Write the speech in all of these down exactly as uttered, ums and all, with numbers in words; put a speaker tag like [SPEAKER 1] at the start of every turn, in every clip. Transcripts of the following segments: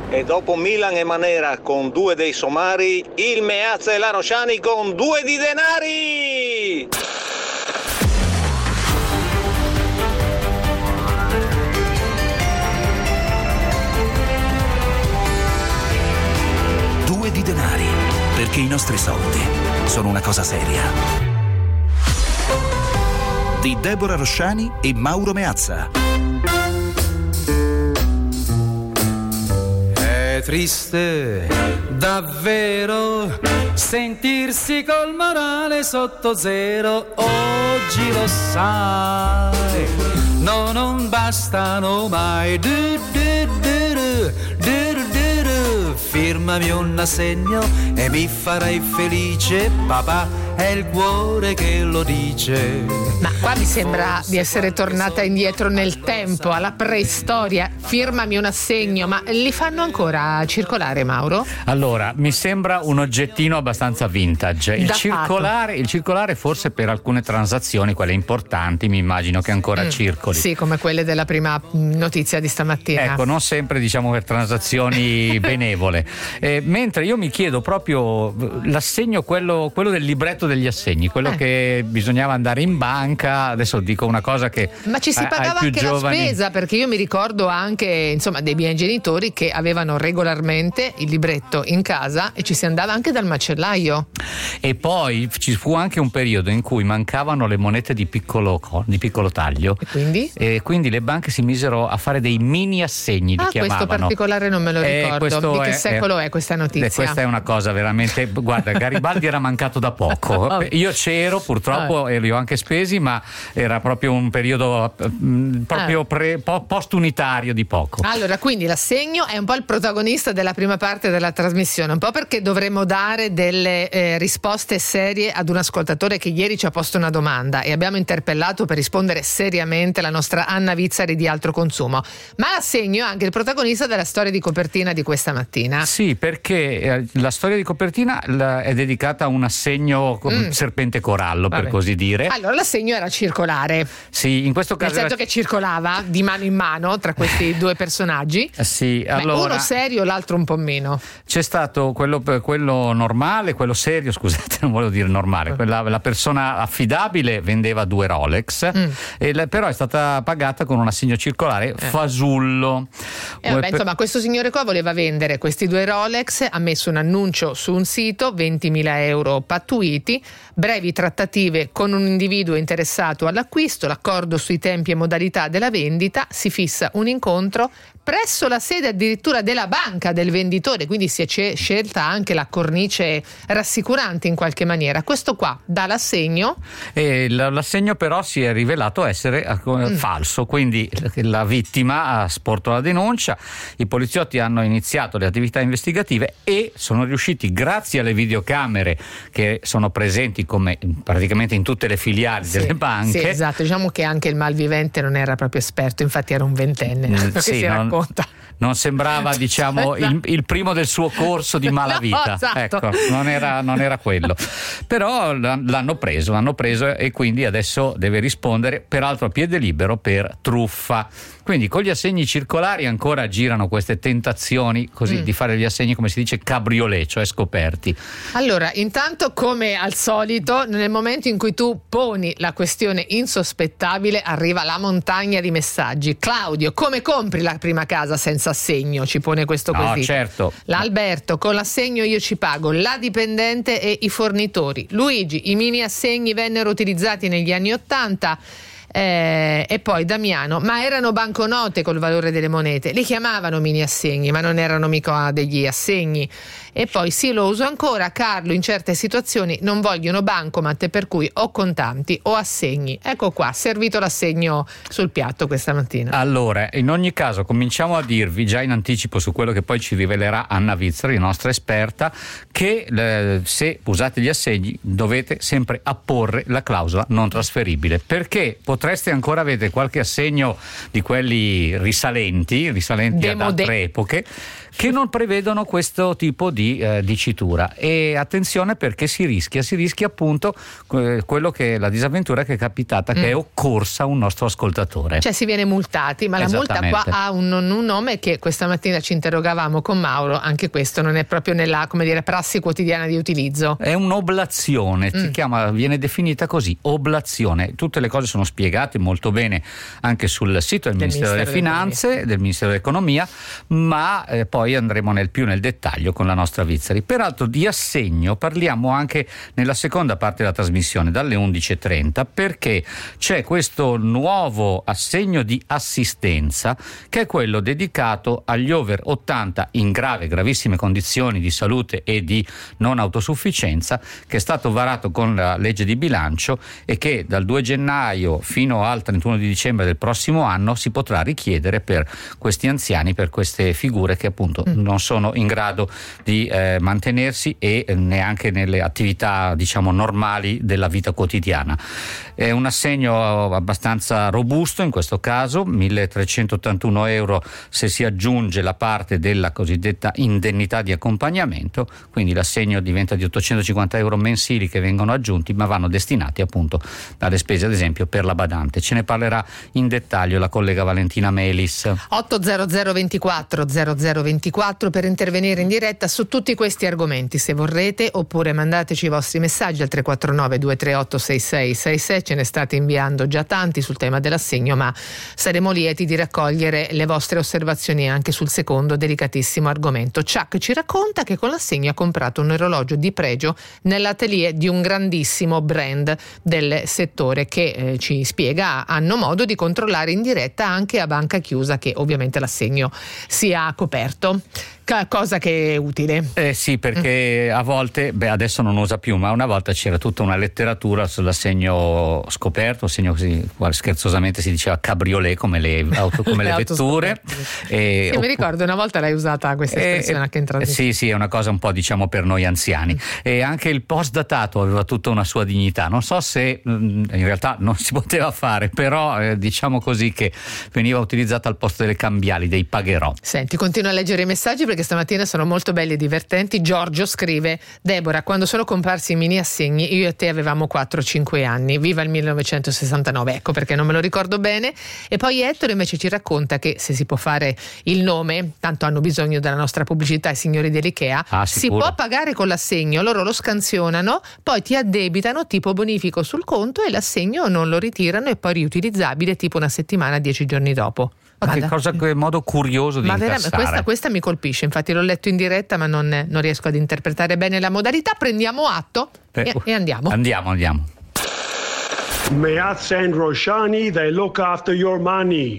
[SPEAKER 1] E dopo Milan e Manera con due dei somari, il Meazza e la Rosciani con due di denari!
[SPEAKER 2] Due di denari, perché i nostri soldi sono una cosa seria. Di Deborah Rosciani e Mauro Meazza.
[SPEAKER 3] È triste davvero sentirsi col morale sotto zero. Oggi lo sai, no, non bastano mai. Du, du, du, du, du, du, du. Firmami un assegno e mi farai felice, papà. È il cuore che lo dice.
[SPEAKER 4] Ma qua mi sembra di essere tornata indietro nel tempo, alla preistoria. Firmami un assegno, ma li fanno ancora circolare, Mauro?
[SPEAKER 5] Allora, mi sembra un oggettino abbastanza vintage. Il circolare, il circolare forse per alcune transazioni, quelle importanti, mi immagino che ancora mm, circoli.
[SPEAKER 4] Sì, come quelle della prima notizia di stamattina.
[SPEAKER 5] Ecco, non sempre diciamo per transazioni benevole. Eh, mentre io mi chiedo proprio l'assegno, quello, quello del libretto degli assegni, quello eh. che bisognava andare in banca, adesso dico una cosa che
[SPEAKER 4] ma ci si pagava anche giovani... la spesa, perché io mi ricordo anche insomma dei miei genitori che avevano regolarmente il libretto in casa e ci si andava anche dal macellaio.
[SPEAKER 5] E poi ci fu anche un periodo in cui mancavano le monete di piccolo, di piccolo taglio
[SPEAKER 4] e quindi?
[SPEAKER 5] e quindi le banche si misero a fare dei mini assegni, li
[SPEAKER 4] ah,
[SPEAKER 5] chiamavano.
[SPEAKER 4] Questo particolare non me lo ricordo. Di che
[SPEAKER 5] è,
[SPEAKER 4] secolo è, è questa notizia?
[SPEAKER 5] Eh, questa è una cosa veramente, guarda, Garibaldi era mancato da poco. Io c'ero purtroppo e li ho anche spesi, ma era proprio un periodo mh, proprio pre, po, post-unitario di poco.
[SPEAKER 4] Allora, quindi l'assegno è un po' il protagonista della prima parte della trasmissione, un po' perché dovremmo dare delle eh, risposte serie ad un ascoltatore che ieri ci ha posto una domanda e abbiamo interpellato per rispondere seriamente la nostra Anna Vizzari di Altro Consumo, ma l'assegno è anche il protagonista della storia di copertina di questa mattina.
[SPEAKER 5] Sì, perché eh, la storia di copertina la, è dedicata a un assegno mm. serpente corallo, Vabbè. per così dire.
[SPEAKER 4] Allora l'assegno era circolare.
[SPEAKER 5] Sì, in questo caso
[SPEAKER 4] nel senso
[SPEAKER 5] era...
[SPEAKER 4] che circolava di mano in mano tra questi due personaggi.
[SPEAKER 5] Sì,
[SPEAKER 4] Beh,
[SPEAKER 5] allora
[SPEAKER 4] uno serio, l'altro un po' meno.
[SPEAKER 5] C'è stato quello, quello normale, quello serio, scusate, non volevo dire normale, quella, la persona affidabile vendeva due Rolex, mm. e la, però è stata pagata con un assegno circolare eh. fasullo.
[SPEAKER 4] E vabbè, insomma, questo signore qua voleva vendere questi due Rolex, ha messo un annuncio su un sito, ventimila euro pattuiti, brevi trattative con un individuo interessato all'acquisto, l'accordo sui tempi e modalità della vendita, si fissa un incontro presso la sede addirittura della banca del venditore, quindi si è scelta anche la cornice rassicurante in qualche maniera. Questo qua dà l'assegno
[SPEAKER 5] e l'assegno però si è rivelato essere mm. falso, quindi la vittima ha sporto la denuncia, i poliziotti hanno iniziato le attività investigative e sono riusciti, grazie alle videocamere che sono presenti come praticamente in tutte le filiali
[SPEAKER 4] sì,
[SPEAKER 5] delle banche.
[SPEAKER 4] Sì, esatto, diciamo che anche il malvivente non era proprio esperto, infatti era un ventenne
[SPEAKER 5] mm,
[SPEAKER 4] che
[SPEAKER 5] sì,
[SPEAKER 4] si
[SPEAKER 5] non,
[SPEAKER 4] racconta.
[SPEAKER 5] Non sembrava, diciamo, il, il primo del suo corso di malavita.
[SPEAKER 4] No, esatto.
[SPEAKER 5] Ecco, non era, non era quello. Però l'hanno preso, l'hanno preso e quindi adesso deve rispondere, peraltro a piede libero, per truffa. Quindi con gli assegni circolari ancora girano queste tentazioni così mm. di fare gli assegni, come si dice, cabriolet, cioè scoperti.
[SPEAKER 4] Allora, intanto, come al solito, nel momento in cui tu poni la questione insospettabile, arriva la montagna di messaggi. Claudio, come compri la prima casa senza assegno? Ci pone questo quesito.
[SPEAKER 5] No, certo.
[SPEAKER 4] L'Alberto, con l'assegno io ci pago la dipendente e i fornitori. Luigi, i mini assegni vennero utilizzati negli anni ottanta. Eh, e poi Damiano, ma erano banconote col valore delle monete, li chiamavano mini assegni ma non erano mica degli assegni. E poi sì, lo uso ancora, Carlo, in certe situazioni non vogliono bancomat, per cui o contanti o assegni. Ecco qua, servito l'assegno sul piatto questa mattina.
[SPEAKER 5] Allora, in ogni caso cominciamo a dirvi già in anticipo su quello che poi ci rivelerà Anna Vizzari, nostra esperta, che eh, se usate gli assegni dovete sempre apporre la clausola non trasferibile, perché potete potreste ancora avere qualche assegno di quelli risalenti, risalenti ad altre epoche, che non prevedono questo tipo di eh, dicitura. E attenzione, perché si rischia, si rischia appunto eh, quello che la disavventura che è capitata, mm. che è occorsa un nostro ascoltatore.
[SPEAKER 4] Cioè si viene multati, ma la multa qua ha un, un nome che questa mattina ci interrogavamo con Mauro, anche questo non è proprio nella, come dire, prassi quotidiana di utilizzo.
[SPEAKER 5] È un'oblazione, mm. si chiama, viene definita così, oblazione. Tutte le cose sono spiegate molto bene anche sul sito del, del Ministero, Ministero delle Finanze, del Ministero dell'Economia, ma eh, poi andremo nel più nel dettaglio con la nostra Vizzari. Peraltro di assegno parliamo anche nella seconda parte della trasmissione, dalle undici e trenta, perché c'è questo nuovo assegno di assistenza che è quello dedicato agli over ottanta in grave, gravissime condizioni di salute e di non autosufficienza, che è stato varato con la legge di bilancio e che dal due gennaio fino al trentuno di dicembre del prossimo anno si potrà richiedere per questi anziani, per queste figure che appunto non sono in grado di eh, mantenersi e eh, neanche nelle attività, diciamo, normali della vita quotidiana. È un assegno abbastanza robusto in questo caso, milletrecentottantuno euro se si aggiunge la parte della cosiddetta indennità di accompagnamento, quindi l'assegno diventa di ottocentocinquanta euro mensili che vengono aggiunti, ma vanno destinati appunto alle spese, ad esempio, per la badante. Ce ne parlerà in dettaglio la collega Valentina Melis.
[SPEAKER 4] ottocento ventiquattro zero zero ventiquattro per intervenire in diretta su tutti questi argomenti, se vorrete, oppure mandateci i vostri messaggi al tre quattro nove due tre otto sei sei sei sei. Ce ne state inviando già tanti sul tema dell'assegno, ma saremo lieti di raccogliere le vostre osservazioni anche sul secondo delicatissimo argomento. Chuck ci racconta che con l'assegno ha comprato un orologio di pregio nell'atelier di un grandissimo brand del settore che eh, ci spiega hanno modo di controllare in diretta anche a banca chiusa, che ovviamente l'assegno sia coperto. Cosa che è utile.
[SPEAKER 5] Eh sì, perché mm. a volte, beh adesso non usa più, ma una volta c'era tutta una letteratura sull'assegno scoperto, assegno così, scherzosamente si diceva cabriolet, come le, auto, come le, le vetture.
[SPEAKER 4] E, sì, o, mi ricordo una volta l'hai usata questa espressione eh, anche in trasmissione.
[SPEAKER 5] Sì, sì, è una cosa un po', diciamo, per noi anziani. Mm. E anche il post datato aveva tutta una sua dignità. Non so se in realtà non si poteva fare, però eh, diciamo così che veniva utilizzata al posto delle cambiali, dei pagherò.
[SPEAKER 4] Senti, continuo a leggere i messaggi perché stamattina sono molto belli e divertenti. Giorgio scrive: Deborah, quando sono comparsi i mini assegni io e te avevamo quattro cinque anni, viva il millenovecentosessantanove, ecco perché non me lo ricordo bene. E poi Ettore invece ci racconta che, se si può fare il nome, tanto hanno bisogno della nostra pubblicità i signori dell'Ikea,
[SPEAKER 5] ah,
[SPEAKER 4] si può pagare con l'assegno, loro lo scansionano, poi ti addebitano tipo bonifico sul conto e l'assegno non lo ritirano e poi riutilizzabile tipo una settimana, dieci giorni dopo.
[SPEAKER 5] Ma che cosa, che modo curioso di
[SPEAKER 4] ma
[SPEAKER 5] incassare.
[SPEAKER 4] Questa, questa mi colpisce, infatti l'ho letto in diretta ma non, non riesco ad interpretare bene la modalità. Prendiamo atto
[SPEAKER 5] eh,
[SPEAKER 4] e, e andiamo.
[SPEAKER 5] Andiamo, andiamo.
[SPEAKER 6] Meazza and Roshani, they look after your money.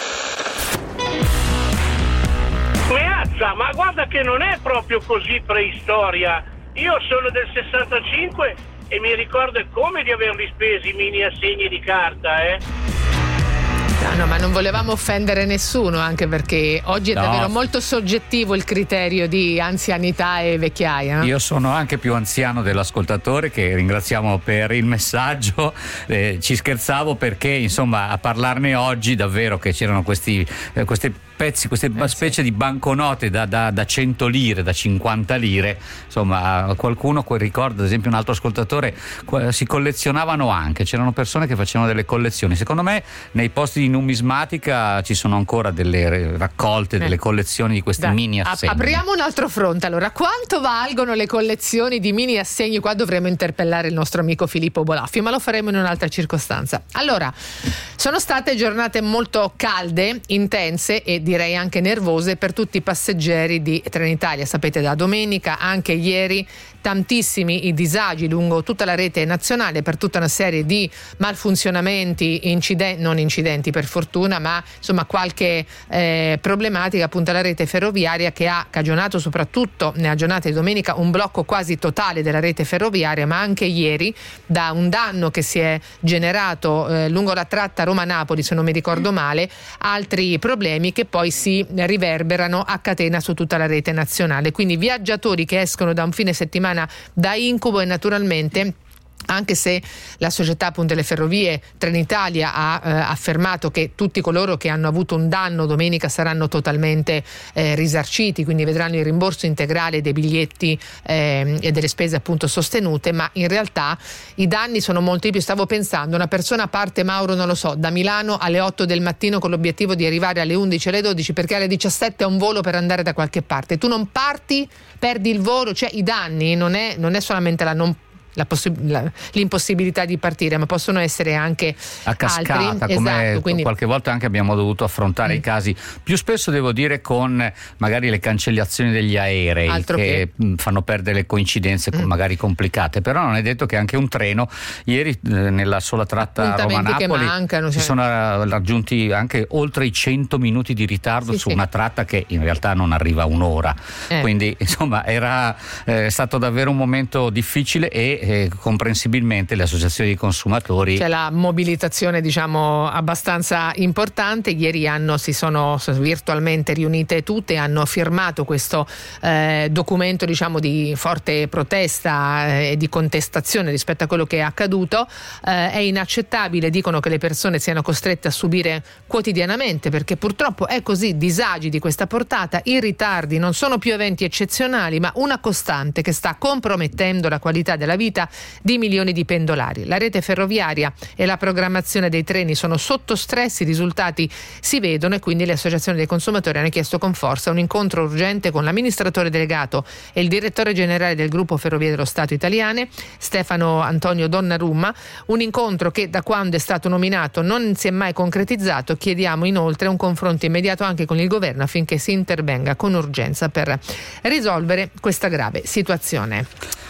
[SPEAKER 7] Meazza, ma guarda che non è proprio così preistoria. Io sono del sessantacinque e mi ricordo come di averli spesi i mini assegni di carta, eh.
[SPEAKER 4] No, no, ma non volevamo offendere nessuno, anche perché oggi è no. davvero molto soggettivo il criterio di anzianità e vecchiaia. No?
[SPEAKER 5] Io sono anche più anziano dell'ascoltatore, che ringraziamo per il messaggio. Eh, ci scherzavo perché, insomma, a parlarne oggi davvero che c'erano questi eh, questi pezzi, queste eh, specie sì. di banconote da, da, da cento lire, da cinquanta lire. Insomma, qualcuno ricorda, ad esempio un altro ascoltatore, si collezionavano anche, c'erano persone che facevano delle collezioni. Secondo me nei posti di numismatica ci sono ancora delle raccolte, eh. delle collezioni di questi Dai, mini assegni.
[SPEAKER 4] Apriamo un altro fronte. Allora, quanto valgono le collezioni di mini assegni? Qua dovremo interpellare il nostro amico Filippo Bolaffio, ma lo faremo in un'altra circostanza. Allora, sono state giornate molto calde, intense e direi anche nervose per tutti i passeggeri di Trenitalia. Sapete, da domenica, anche ieri, tantissimi i disagi lungo tutta la rete nazionale per tutta una serie di malfunzionamenti, incidenti, non incidenti per fortuna, ma insomma qualche eh, problematica appunto alla rete ferroviaria, che ha cagionato soprattutto nella giornata di domenica un blocco quasi totale della rete ferroviaria, ma anche ieri da un danno che si è generato eh, lungo la tratta Roma-Napoli, se non mi ricordo male, altri problemi che poi si riverberano a catena su tutta la rete nazionale. Quindi viaggiatori che escono da un fine settimana da incubo e naturalmente anche se la società appunto delle ferrovie Trenitalia ha eh, affermato che tutti coloro che hanno avuto un danno domenica saranno totalmente eh, risarciti, quindi vedranno il rimborso integrale dei biglietti eh, e delle spese appunto sostenute, ma in realtà i danni sono molto di più. Stavo pensando, una persona parte, Mauro, non lo so, da Milano alle otto del mattino con l'obiettivo di arrivare alle undici, alle dodici, perché alle diciassette ha un volo per andare da qualche parte. Tu non parti, perdi il volo, cioè i danni non è, non è solamente la non La possi- la, l'impossibilità di partire, ma possono essere anche
[SPEAKER 5] a cascata,
[SPEAKER 4] altri.
[SPEAKER 5] come
[SPEAKER 4] esatto, quindi...
[SPEAKER 5] qualche volta anche abbiamo dovuto affrontare mm. i casi, più spesso devo dire con magari le cancellazioni degli aerei
[SPEAKER 4] Altro
[SPEAKER 5] che, che fanno perdere le coincidenze mm. magari complicate, però non è detto che anche un treno ieri eh, nella sola tratta Roma-Napoli
[SPEAKER 4] mancano, cioè...
[SPEAKER 5] si sono raggiunti anche oltre i cento minuti di ritardo sì, su sì. una tratta che in realtà non arriva a un'ora, eh. quindi insomma era eh, stato davvero un momento difficile e Eh, comprensibilmente le associazioni di consumatori.
[SPEAKER 4] C'è la mobilitazione, diciamo, abbastanza importante. Ieri hanno, si sono virtualmente riunite tutte e hanno firmato questo eh, documento, diciamo, di forte protesta e eh, di contestazione rispetto a quello che è accaduto. Eh, è inaccettabile, dicono, che le persone siano costrette a subire quotidianamente, perché purtroppo è così, disagi di questa portata, i ritardi non sono più eventi eccezionali, ma una costante che sta compromettendo la qualità della vita di milioni di pendolari. La rete ferroviaria e la programmazione dei treni sono sotto stress, i risultati si vedono, e quindi le associazioni dei consumatori hanno chiesto con forza un incontro urgente con l'amministratore delegato e il direttore generale del gruppo Ferrovie dello Stato Italiane, Stefano Antonio Donnarumma, un incontro che da quando è stato nominato non si è mai concretizzato. Chiediamo inoltre un confronto immediato anche con il governo affinché si intervenga con urgenza per risolvere questa grave situazione.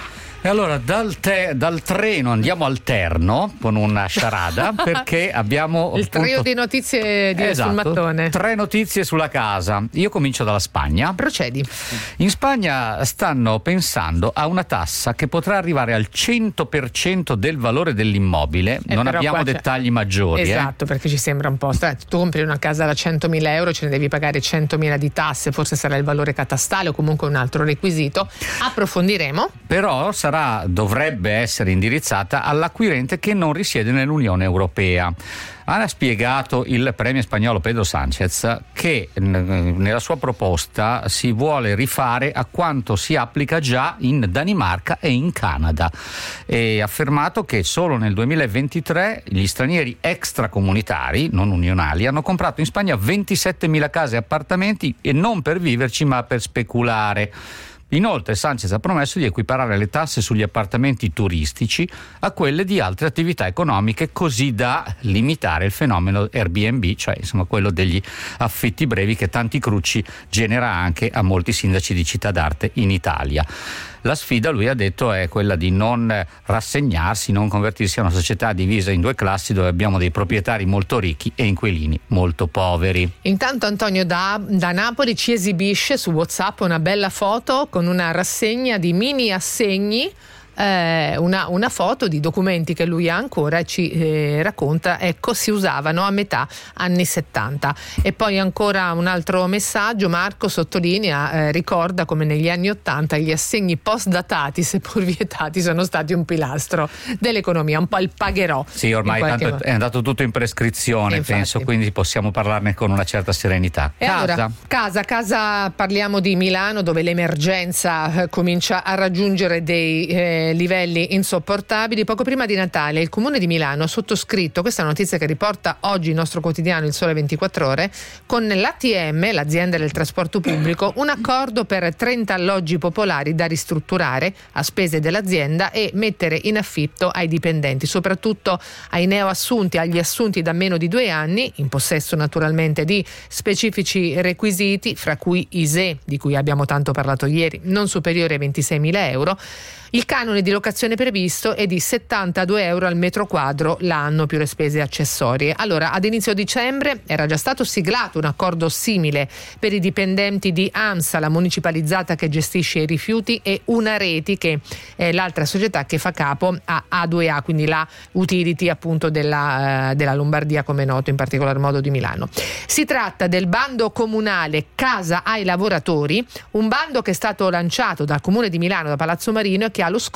[SPEAKER 5] E allora dal, te, dal treno andiamo al Terno con una sciarada perché abbiamo
[SPEAKER 4] il trio
[SPEAKER 5] appunto,
[SPEAKER 4] di notizie di
[SPEAKER 5] esatto,
[SPEAKER 4] sul mattone.
[SPEAKER 5] Tre notizie sulla casa. Io comincio dalla Spagna.
[SPEAKER 4] Procedi.
[SPEAKER 5] In Spagna stanno pensando a una tassa che potrà arrivare al cento per cento del valore dell'immobile.
[SPEAKER 4] Eh,
[SPEAKER 5] non abbiamo dettagli maggiori.
[SPEAKER 4] Esatto,
[SPEAKER 5] eh.
[SPEAKER 4] perché ci sembra un po'. Tu compri una casa da centomila euro, ce ne devi pagare centomila di tasse, forse sarà il valore catastale o comunque un altro requisito. Approfondiremo.
[SPEAKER 5] Però sarà dovrebbe essere indirizzata all'acquirente che non risiede nell'Unione Europea. Ha spiegato il premier spagnolo Pedro Sánchez che nella sua proposta si vuole rifare a quanto si applica già in Danimarca e in Canada, e ha affermato che solo nel duemilaventitré gli stranieri extracomunitari, non unionali, hanno comprato in Spagna ventisettemila case e appartamenti, e non per viverci ma per speculare. Inoltre Sánchez ha promesso di equiparare le tasse sugli appartamenti turistici a quelle di altre attività economiche, così da limitare il fenomeno Airbnb, cioè insomma quello degli affitti brevi che tanti crucci genera anche a molti sindaci di città d'arte in Italia. La sfida, lui ha detto, è quella di non rassegnarsi, non convertirsi a una società divisa in due classi dove abbiamo dei proprietari molto ricchi e inquilini molto poveri.
[SPEAKER 4] Intanto Antonio da, da Napoli ci esibisce su WhatsApp una bella foto con una rassegna di mini assegni. Eh, una, una foto di documenti che lui ha ancora e ci eh, racconta, ecco, si usavano a metà anni settanta. E poi ancora un altro messaggio, Marco sottolinea, eh, ricorda come negli anni ottanta gli assegni post datati, seppur vietati, sono stati un pilastro dell'economia, un po' il pagherò.
[SPEAKER 5] Sì, ormai tanto modo. È andato tutto in prescrizione, infatti, penso, quindi possiamo parlarne con una certa serenità.
[SPEAKER 4] E
[SPEAKER 5] casa.
[SPEAKER 4] Allora, casa, casa, parliamo di Milano, dove l'emergenza eh, comincia a raggiungere dei eh, livelli insopportabili. Poco prima di Natale il Comune di Milano ha sottoscritto, questa notizia che riporta oggi il nostro quotidiano Il Sole ventiquattro Ore, con l'A T M, l'azienda del trasporto pubblico, un accordo per trenta alloggi popolari da ristrutturare a spese dell'azienda e mettere in affitto ai dipendenti, soprattutto ai neoassunti, agli assunti da meno di due anni, in possesso naturalmente di specifici requisiti, fra cui I S E E, di cui abbiamo tanto parlato ieri, non superiore ai ventiseimila euro. Il canone di locazione previsto è di settantadue euro al metro quadro l'anno, più le spese accessorie. Allora, ad inizio dicembre era già stato siglato un accordo simile per i dipendenti di AMSA, la municipalizzata che gestisce i rifiuti, e Unareti, che è l'altra società che fa capo a A due A, quindi la utility appunto della, uh, della Lombardia, come è noto, in particolar modo di Milano. Si tratta del bando comunale Casa ai lavoratori, un bando che è stato lanciato dal Comune di Milano, da Palazzo Marino, e che ha lo scopo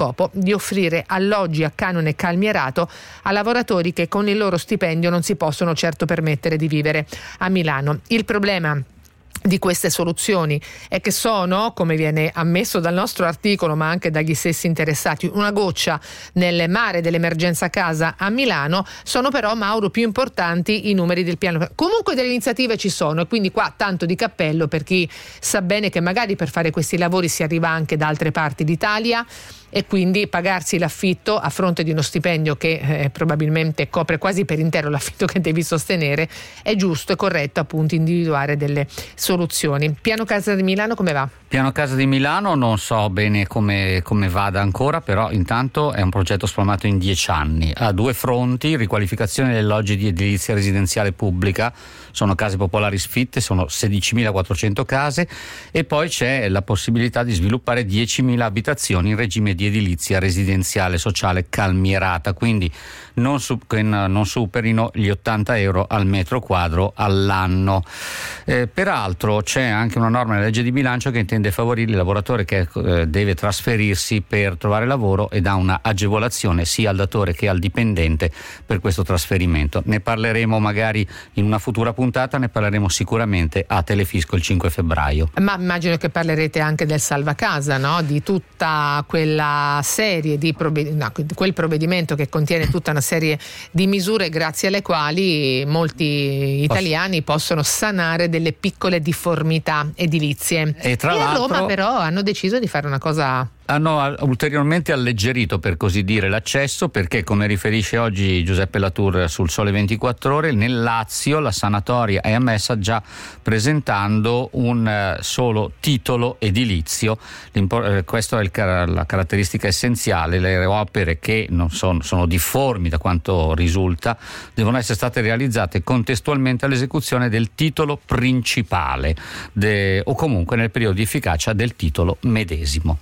[SPEAKER 4] scopo di offrire alloggi a canone calmierato a lavoratori che con il loro stipendio non si possono certo permettere di vivere a Milano. Il problema di queste soluzioni è che sono, come viene ammesso dal nostro articolo ma anche dagli stessi interessati, una goccia nel mare dell'emergenza casa a Milano. Sono però, Mauro, più importanti i numeri del piano. Comunque delle iniziative ci sono, e quindi qua tanto di cappello per chi sa bene che magari per fare questi lavori si arriva anche da altre parti d'Italia, e quindi pagarsi l'affitto a fronte di uno stipendio che eh, probabilmente copre quasi per intero l'affitto che devi sostenere. È giusto e corretto appunto individuare delle soluzioni. Piano Casa di Milano come va?
[SPEAKER 5] Piano Casa di Milano non so bene come, come vada ancora, però intanto è un progetto spalmato in dieci anni, ha due fronti: riqualificazione degli alloggi di edilizia residenziale pubblica, sono case popolari sfitte, sono sedicimilaquattrocento case, e poi c'è la possibilità di sviluppare diecimila abitazioni in regime di edilizia residenziale sociale calmierata, quindi non, su, non superino gli ottanta euro al metro quadro all'anno. Eh, peraltro c'è anche una norma nella legge di bilancio che intende favorire il lavoratore che eh, deve trasferirsi per trovare lavoro e dà una agevolazione sia al datore che al dipendente per questo trasferimento. Ne parleremo magari in una futura puntata, ne parleremo sicuramente a Telefisco il cinque febbraio.
[SPEAKER 4] Ma immagino che parlerete anche del salvacasa, no? Di tutta quella serie di provved- no, quel provvedimento che contiene tutta una serie di misure grazie alle quali molti italiani possono sanare delle piccole difformità edilizie.
[SPEAKER 5] E, tra
[SPEAKER 4] e a
[SPEAKER 5] l'altro,
[SPEAKER 4] Roma però hanno deciso di fare una cosa.
[SPEAKER 5] Hanno ulteriormente alleggerito, per così dire, l'accesso, perché, come riferisce oggi Giuseppe Latour sul Sole ventiquattro Ore, nel Lazio la sanatoria è ammessa già presentando un uh, solo titolo edilizio. L'impor- eh, questa è il car- la caratteristica essenziale: le opere che non sono, sono difformi da quanto risulta devono essere state realizzate contestualmente all'esecuzione del titolo principale de- o comunque nel periodo di efficacia del titolo medesimo.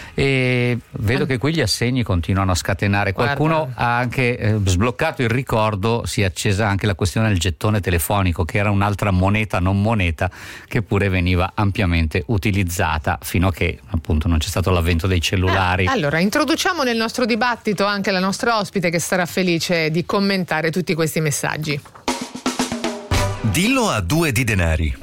[SPEAKER 5] E vedo che qui gli assegni continuano a scatenare. Qualcuno Guarda. ha anche eh, sbloccato il ricordo, si è accesa anche la questione del gettone telefonico, che era un'altra moneta non moneta che pure veniva ampiamente utilizzata fino a che appunto non c'è stato l'avvento dei cellulari.
[SPEAKER 4] Eh, allora introduciamo nel nostro dibattito anche la nostra ospite, che sarà felice di commentare tutti questi messaggi.
[SPEAKER 2] Dillo a due di denari.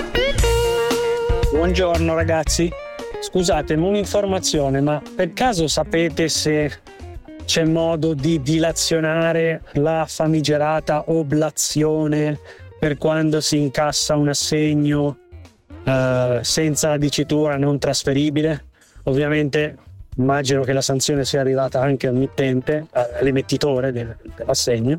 [SPEAKER 8] Buongiorno ragazzi. Scusate, un'informazione, ma per caso sapete se c'è modo di dilazionare la famigerata oblazione per quando si incassa un assegno eh, senza la dicitura non trasferibile? Ovviamente immagino che la sanzione sia arrivata anche al mittente, all'emettitore del, dell'assegno,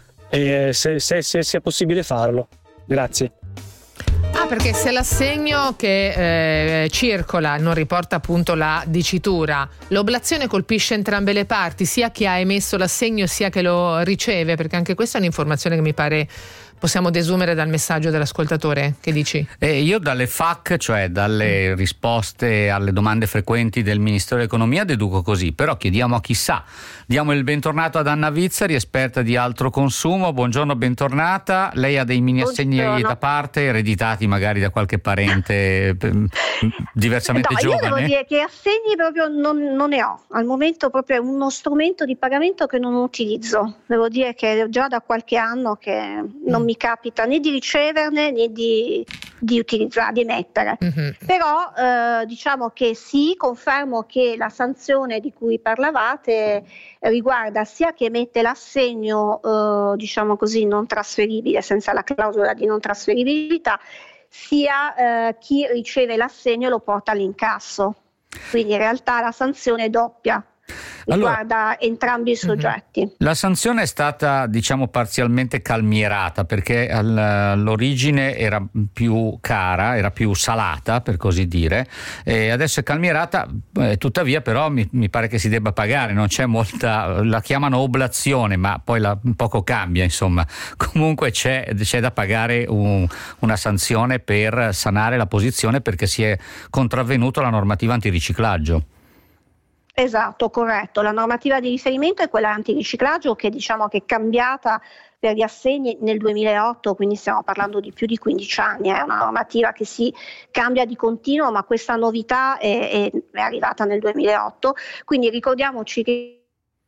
[SPEAKER 8] e se, se, se sia possibile farlo. Grazie.
[SPEAKER 4] Ah, perché se l'assegno che eh, circola non riporta appunto la dicitura, l'oblazione colpisce entrambe le parti, sia chi ha emesso l'assegno sia che lo riceve, perché anche questa è un'informazione che mi pare possiamo desumere dal messaggio dell'ascoltatore. Che dici?
[SPEAKER 5] Eh, io dalle F A Q, cioè dalle risposte alle domande frequenti del Ministero dell'Economia, deduco così, però chiediamo a chi sa. Diamo il bentornato ad Anna Vizzari, esperta di altro consumo. Buongiorno, bentornata. Lei ha dei mini assegni Buongiorno. da parte, ereditati magari da qualche parente diversamente
[SPEAKER 9] no,
[SPEAKER 5] giovane?
[SPEAKER 9] Io devo dire che assegni proprio non, non ne ho. Al momento proprio è uno strumento di pagamento che non utilizzo. Devo dire che già da qualche anno che non mi capita né di riceverne né di, di utilizzare, di emettere. Mm-hmm. Però eh, diciamo che sì, confermo che la sanzione di cui parlavate riguarda sia chi emette l'assegno eh, diciamo così non trasferibile, senza la clausola di non trasferibilità, sia eh, chi riceve l'assegno e lo porta all'incasso. Quindi in realtà la sanzione è doppia. Riguarda allora, entrambi i soggetti. Uh-huh.
[SPEAKER 5] La sanzione è stata, diciamo, parzialmente calmierata, perché all'origine era più cara, era più salata, per così dire, e adesso è calmierata, eh, tuttavia però mi, mi pare che si debba pagare, non c'è molta, la chiamano oblazione, ma poi la, poco cambia, insomma. Comunque c'è, c'è da pagare un, una sanzione per sanare la posizione, perché si è contravvenuto alla normativa antiriciclaggio.
[SPEAKER 9] Esatto, corretto. La normativa di riferimento è quella antiriciclaggio, che diciamo che è cambiata per gli assegni nel duemilaotto, quindi stiamo parlando di più di quindici anni. È una normativa che si cambia di continuo, ma questa novità è, è, è arrivata nel duemilaotto, quindi ricordiamoci che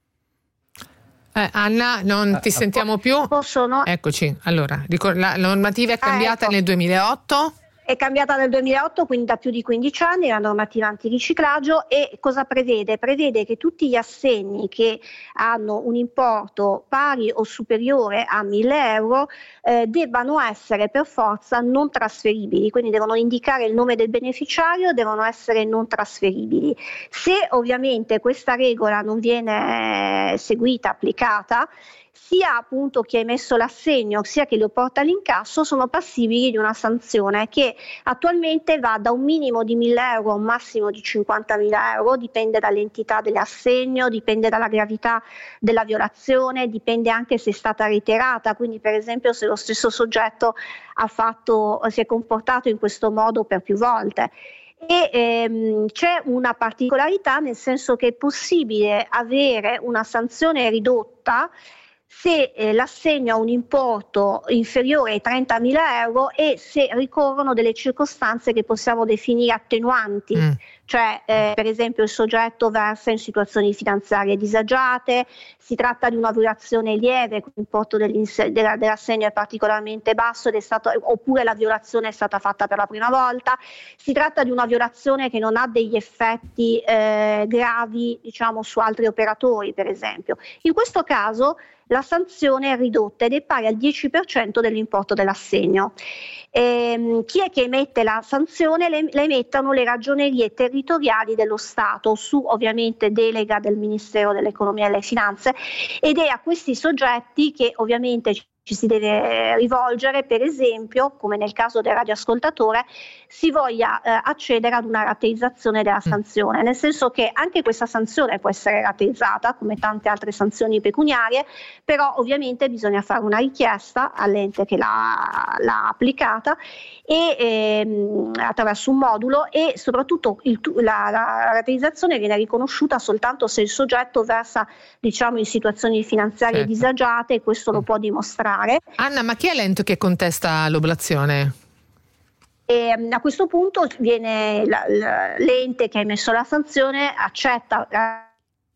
[SPEAKER 4] Eh, Anna, non ti sentiamo più?
[SPEAKER 9] Possono...
[SPEAKER 4] Eccoci, allora, ricor- la normativa è cambiata ah, ecco. nel duemilaotto?
[SPEAKER 9] È cambiata nel duemilaotto, quindi da più di quindici anni, la normativa antiriciclaggio. E cosa prevede? Prevede che tutti gli assegni che hanno un importo pari o superiore a mille euro eh, debbano essere per forza non trasferibili, quindi devono indicare il nome del beneficiario, devono essere non trasferibili. Se ovviamente questa regola non viene seguita, applicata, sia appunto chi ha emesso l'assegno sia chi lo porta all'incasso sono passibili di una sanzione che attualmente va da un minimo di mille euro a un massimo di cinquantamila euro, dipende dall'entità dell'assegno, dipende dalla gravità della violazione, dipende anche se è stata reiterata, quindi per esempio se lo stesso soggetto ha fatto, si è comportato in questo modo per più volte. E ehm, c'è una particolarità, nel senso che è possibile avere una sanzione ridotta se eh, l'assegno ha un importo inferiore ai trentamila euro e se ricorrono delle circostanze che possiamo definire attenuanti, mm. cioè eh, per esempio il soggetto versa in situazioni finanziarie disagiate, si tratta di una violazione lieve, l'importo della, dell'assegno è particolarmente basso ed è stato, oppure la violazione è stata fatta per la prima volta, si tratta di una violazione che non ha degli effetti eh, gravi, diciamo, su altri operatori per esempio. In questo caso la sanzione è ridotta ed è pari al dieci per cento dell'importo dell'assegno. Ehm, chi è che emette la sanzione? Le, le emettono le ragionerie territoriali dello Stato, su ovviamente delega del Ministero dell'Economia e delle Finanze, ed è a questi soggetti che ovviamente ci si deve rivolgere, per esempio, come nel caso del radioascoltatore, si voglia eh, accedere ad una rateizzazione della sanzione, nel senso che anche questa sanzione può essere rateizzata come tante altre sanzioni pecuniarie, però ovviamente bisogna fare una richiesta all'ente che l'ha, l'ha applicata e ehm, attraverso un modulo, e soprattutto il, la, la rateizzazione viene riconosciuta soltanto se il soggetto versa, diciamo, in situazioni finanziarie certo. disagiate, e questo lo può dimostrare.
[SPEAKER 4] Anna, ma chi è l'ente che contesta l'oblazione?
[SPEAKER 9] E a questo punto viene la, la, l'ente che ha emesso la sanzione accetta la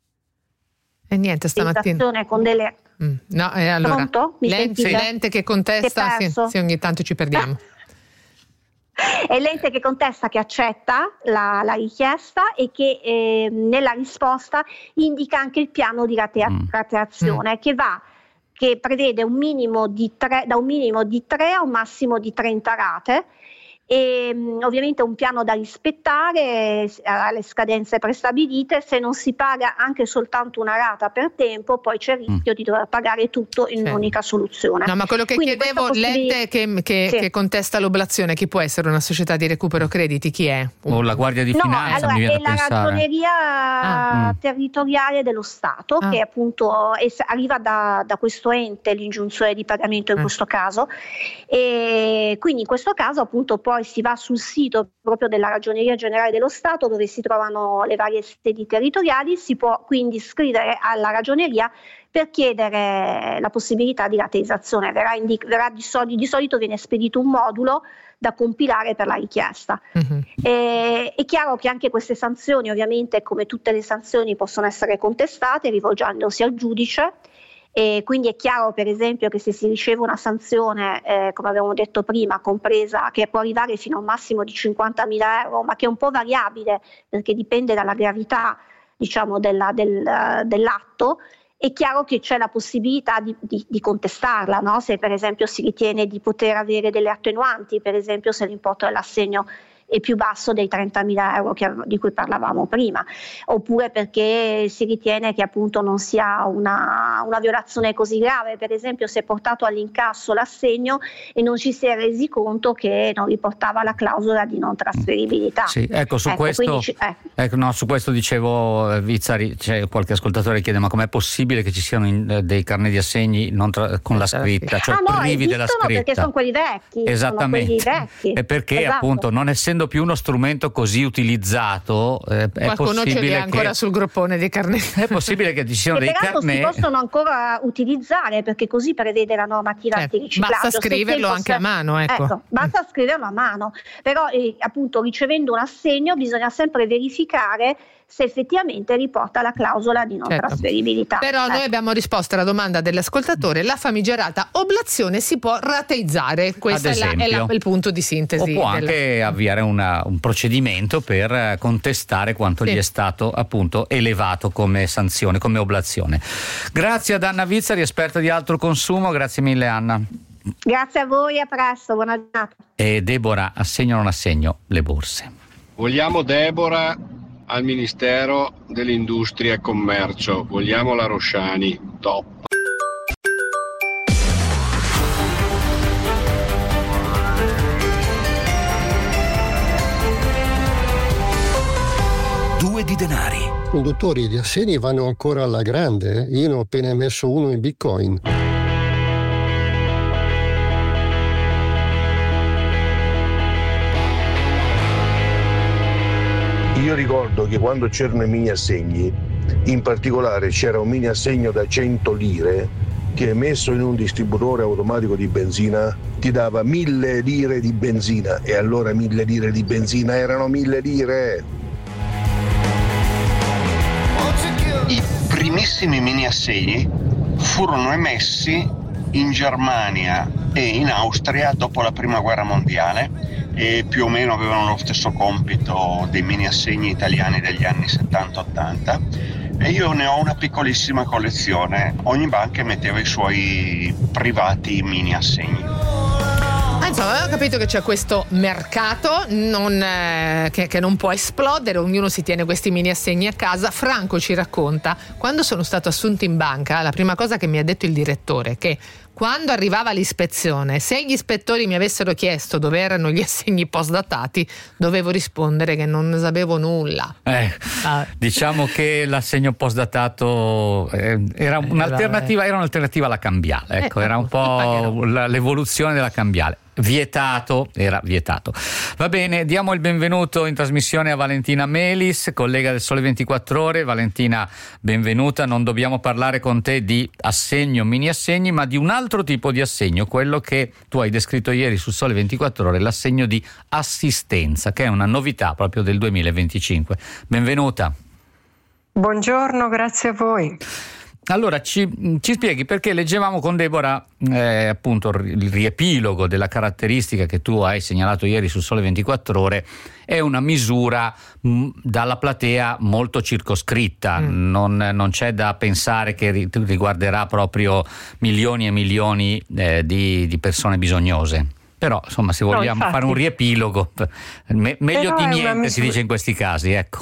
[SPEAKER 4] e niente stamattina
[SPEAKER 9] con delle
[SPEAKER 4] mm. no, eh, allora,
[SPEAKER 9] Pronto? Mi
[SPEAKER 4] l'ente, sì, l'ente che contesta che sì, sì, ogni tanto ci perdiamo.
[SPEAKER 9] È l'ente che contesta che accetta la, la richiesta e che eh, nella risposta indica anche il piano di ratea- mm. rateazione mm. che va che prevede un minimo di tre, da un minimo di tre a un massimo di trenta rate, e mh, ovviamente un piano da rispettare alle scadenze prestabilite. Se non si paga anche soltanto una rata per tempo, poi c'è il rischio mm. di dover pagare tutto in sì. un'unica soluzione.
[SPEAKER 4] No, ma quello che Quindi chiedevo, l'ente che, che, sì. che contesta l'oblazione, chi può essere? Una società di recupero crediti? Chi è?
[SPEAKER 5] O la Guardia di Finanza?
[SPEAKER 9] No, allora,
[SPEAKER 5] mi viene
[SPEAKER 9] è la
[SPEAKER 5] pensare.
[SPEAKER 9] Ragioneria ah. territoriale dello Stato, ah. che appunto è, arriva da, da questo ente l'ingiunzione di pagamento in ah. questo caso, e quindi in questo caso appunto poi si va sul sito proprio della Ragioneria Generale dello Stato, dove si trovano le varie sedi territoriali, si può quindi scrivere alla Ragioneria per chiedere la possibilità di rateizzazione. Verrà indic- verrà di, soli- di solito viene spedito un modulo da compilare per la richiesta. Uh-huh. E, è chiaro che anche queste sanzioni, ovviamente, come tutte le sanzioni, possono essere contestate rivolgendosi al giudice. E quindi è chiaro, per esempio, che se si riceve una sanzione, eh, come avevamo detto prima, compresa, che può arrivare fino a un massimo di cinquantamila euro, ma che è un po' variabile perché dipende dalla gravità, diciamo, della, del, dell'atto, è chiaro che c'è la possibilità di, di, di contestarla, no? Se per esempio si ritiene di poter avere delle attenuanti, per esempio se l'importo dell'assegno è più basso dei trentamila euro che, di cui parlavamo prima, oppure perché si ritiene che appunto non sia una, una violazione così grave, per esempio se è portato all'incasso l'assegno e non ci si è resi conto che non riportava la clausola di non trasferibilità.
[SPEAKER 5] Sì, ecco, su, ecco, questo, ci, eh. ecco, no, su questo dicevo, eh, Vizzari, c'è qualche ascoltatore che chiede: ma com'è possibile che ci siano in, eh, dei carnet di assegni non tra, con la scritta, cioè
[SPEAKER 9] ah, no,
[SPEAKER 5] privi della scritta?
[SPEAKER 9] Perché sono quelli vecchi.
[SPEAKER 5] Esattamente,
[SPEAKER 9] sono quelli vecchi.
[SPEAKER 5] E perché
[SPEAKER 9] esatto.
[SPEAKER 5] appunto, non essendo essendo più uno strumento così utilizzato, eh, è
[SPEAKER 4] qualcuno ce li ha ancora
[SPEAKER 5] che,
[SPEAKER 4] sul groppone dei carnet.
[SPEAKER 5] È possibile che ci siano
[SPEAKER 9] e
[SPEAKER 5] dei
[SPEAKER 9] peraltro
[SPEAKER 5] carnet.
[SPEAKER 9] si possono ancora utilizzare, perché così prevede la normativa
[SPEAKER 4] Certo,
[SPEAKER 9] antiriciclaggio.
[SPEAKER 4] basta scriverlo
[SPEAKER 9] Se
[SPEAKER 4] anche a mano, ecco.
[SPEAKER 9] ecco basta scriverlo a mano, però eh, appunto ricevendo un assegno bisogna sempre verificare se effettivamente riporta la clausola di non
[SPEAKER 4] Certo.
[SPEAKER 9] trasferibilità.
[SPEAKER 4] Però
[SPEAKER 9] ecco.
[SPEAKER 4] noi abbiamo risposto alla domanda dell'ascoltatore: la famigerata oblazione si può rateizzare, questo
[SPEAKER 5] Ad
[SPEAKER 4] è, la, è
[SPEAKER 5] esempio.
[SPEAKER 4] la, il punto di sintesi.
[SPEAKER 5] O può
[SPEAKER 4] della...
[SPEAKER 5] anche avviare una, un procedimento per contestare quanto
[SPEAKER 4] Sì.
[SPEAKER 5] gli è stato appunto elevato come sanzione, come oblazione. Grazie ad Anna Vizzari, esperta di altro consumo. Grazie mille, Anna.
[SPEAKER 9] Grazie a voi, a presto, buona giornata.
[SPEAKER 5] E Deborah, assegno o non assegno le borse?
[SPEAKER 10] Vogliamo Deborah al Ministero dell'Industria e Commercio, vogliamo la Rosciani, top.
[SPEAKER 2] Due di denari.
[SPEAKER 11] I conduttori di assegni vanno ancora alla grande, io ne ho appena messo uno in Bitcoin.
[SPEAKER 12] Io ricordo che quando c'erano i mini assegni, in particolare c'era un mini assegno da cento lire che messo in un distributore automatico di benzina ti dava mille lire di benzina, e allora mille lire di benzina erano mille lire.
[SPEAKER 13] I primissimi mini assegni furono emessi in Germania e in Austria dopo la prima guerra mondiale, e più o meno avevano lo stesso compito dei mini assegni italiani degli anni settanta ottanta, e io ne ho una piccolissima collezione. Ogni banca metteva i suoi privati mini assegni.
[SPEAKER 4] Ah, insomma, avevo capito che c'è questo mercato non, eh, che, che non può esplodere, ognuno si tiene questi mini assegni a casa. Franco ci racconta: quando sono stato assunto in banca, la prima cosa che mi ha detto il direttore è che quando arrivava l'ispezione, se gli ispettori mi avessero chiesto dove erano gli assegni postdatati, dovevo rispondere che non ne sapevo nulla.
[SPEAKER 5] Eh,
[SPEAKER 4] ah.
[SPEAKER 5] Diciamo che l'assegno postdatato eh, era un'alternativa, era un'alternativa alla cambiale, ecco,
[SPEAKER 4] Eh,
[SPEAKER 5] era un po' la, l'evoluzione della cambiale. Vietato, era vietato. Va bene, diamo il benvenuto in trasmissione a Valentina Melis, collega del Sole ventiquattro Ore. Valentina, benvenuta. Non dobbiamo parlare con te di assegno, mini assegni, ma di un altro tipo di assegno, quello che tu hai descritto ieri sul Sole ventiquattro Ore, l'assegno di assistenza, che è una novità proprio del duemilaventicinque. Benvenuta.
[SPEAKER 14] Buongiorno, grazie a voi.
[SPEAKER 5] Allora, ci, ci spieghi, perché leggevamo con Deborah eh, appunto il riepilogo della caratteristica che tu hai segnalato ieri sul Sole ventiquattro Ore. È una misura mh, dalla platea molto circoscritta, mm. non, non c'è da pensare che ri, riguarderà proprio milioni e milioni eh, di, di persone bisognose. Però, insomma, se vogliamo no, fare un riepilogo, me, meglio di niente, misura... si dice in questi casi, ecco.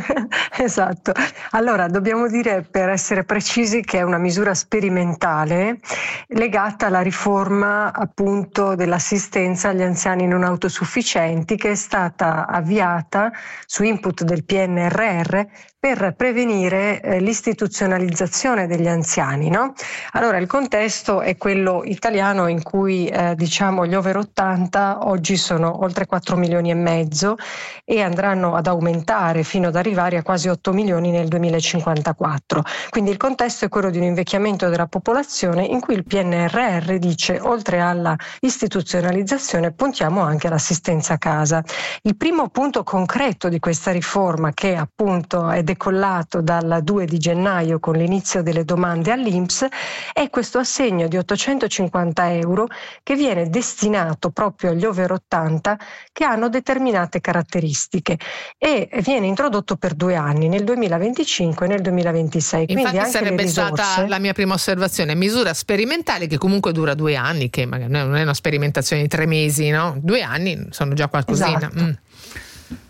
[SPEAKER 14] Esatto. Allora, dobbiamo dire, per essere precisi, che è una misura sperimentale legata alla riforma appunto dell'assistenza agli anziani non autosufficienti, che è stata avviata su input del P N R R per prevenire eh, l'istituzionalizzazione degli anziani, no? Allora, il contesto è quello italiano, in cui eh, diciamo gli over ottanta oggi sono oltre quattro milioni e mezzo e andranno ad aumentare fino ad arrivare a quasi otto milioni nel duemilacinquantaquattro. Quindi il contesto è quello di un invecchiamento della popolazione, in cui il P N R R dice: oltre alla istituzionalizzazione puntiamo anche all'assistenza a casa. Il primo punto concreto di questa riforma, che appunto è decollato dal due di gennaio con l'inizio delle domande all'I N P S, è questo assegno di ottocentocinquanta euro che viene destinato proprio agli over ottanta che hanno determinate caratteristiche, e viene introdotto per due anni, nel duemilaventicinque e nel duemilaventisei.
[SPEAKER 4] Infatti
[SPEAKER 14] Quindi anche
[SPEAKER 4] sarebbe
[SPEAKER 14] le risorse...
[SPEAKER 4] stata la mia prima osservazione: misura sperimentale che comunque dura due anni, che magari non è una sperimentazione di tre mesi, no? Due anni sono già qualcosina.
[SPEAKER 14] Esatto.
[SPEAKER 4] Mm.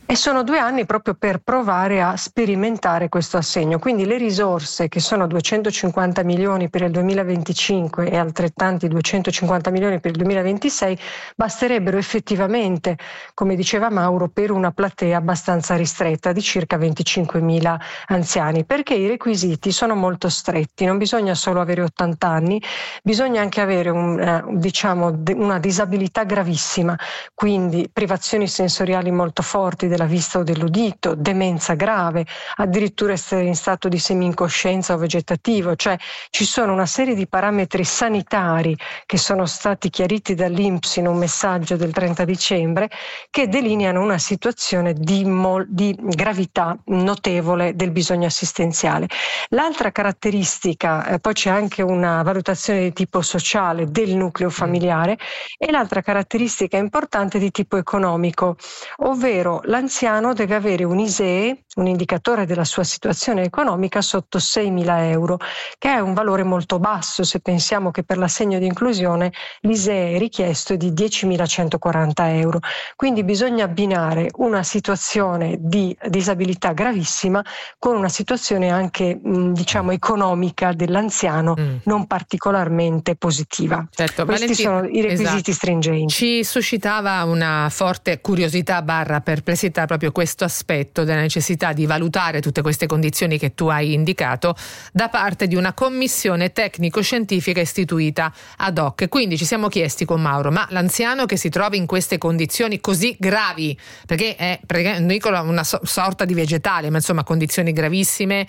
[SPEAKER 14] E sono due anni proprio per provare a sperimentare questo assegno. Quindi le risorse, che sono duecentocinquanta milioni per il duemilaventicinque e altrettanti duecentocinquanta milioni per il duemilaventisei, basterebbero effettivamente, come diceva Mauro, per una platea abbastanza ristretta di circa venticinquemila anziani, perché i requisiti sono molto stretti. Non bisogna solo avere ottanta anni, bisogna anche avere un, eh, diciamo, una disabilità gravissima, quindi privazioni sensoriali molto forti della vista o dell'udito, demenza grave, addirittura essere in stato di semi-incoscienza o vegetativo, cioè ci sono una serie di parametri sanitari che sono stati chiariti dall'I N P S in un messaggio del trenta dicembre che delineano una situazione di, mol- di gravità notevole del bisogno assistenziale. L'altra caratteristica, eh, poi c'è anche una valutazione di tipo sociale del nucleo familiare, e l'altra caratteristica importante di tipo economico, ovvero l'anziano deve avere un I S E E, un indicatore della sua situazione economica, sotto seimila euro, che è un valore molto basso se pensiamo che per l'assegno di inclusione l'I S E E richiesto è di diecimilacentoquaranta euro. Quindi bisogna abbinare una situazione di disabilità gravissima con una situazione anche mh, diciamo economica dell'anziano mm. non particolarmente positiva.
[SPEAKER 4] Certo,
[SPEAKER 14] questi
[SPEAKER 4] Valentina,
[SPEAKER 14] sono i requisiti
[SPEAKER 4] esatto.
[SPEAKER 14] stringenti.
[SPEAKER 4] Ci suscitava una forte curiosità barra perplessità proprio questo aspetto della necessità di valutare tutte queste condizioni che tu hai indicato da parte di una commissione tecnico-scientifica istituita ad hoc. Quindi ci siamo chiesti con Mauro, ma l'anziano che si trova in queste condizioni così gravi, perché è una sorta di vegetale, ma insomma condizioni gravissime,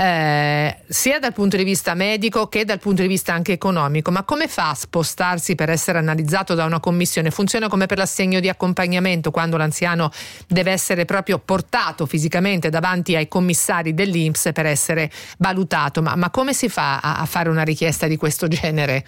[SPEAKER 4] eh, sia dal punto di vista medico che dal punto di vista anche economico, ma come fa a spostarsi per essere analizzato da una commissione? Funziona come per l'assegno di accompagnamento, quando l'anziano deve essere proprio portato fisicamente davanti ai commissari dell'I N P S per essere valutato, ma, ma come si fa a, a fare una richiesta di questo genere?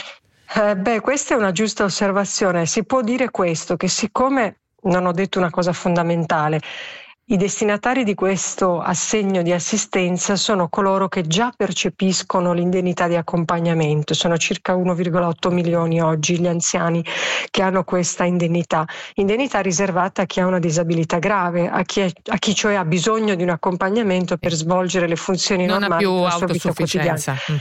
[SPEAKER 14] Eh, beh, questa è una giusta osservazione. Si può dire questo, che siccome non ho detto una cosa fondamentale, i destinatari di questo assegno di assistenza sono coloro che già percepiscono l'indennità di accompagnamento, sono circa uno virgola otto milioni oggi gli anziani che hanno questa indennità, indennità riservata a chi ha una disabilità grave, a chi, è, a chi cioè ha bisogno di un accompagnamento per svolgere le funzioni
[SPEAKER 4] non
[SPEAKER 14] normali
[SPEAKER 4] ha più
[SPEAKER 14] della sua vita quotidiana.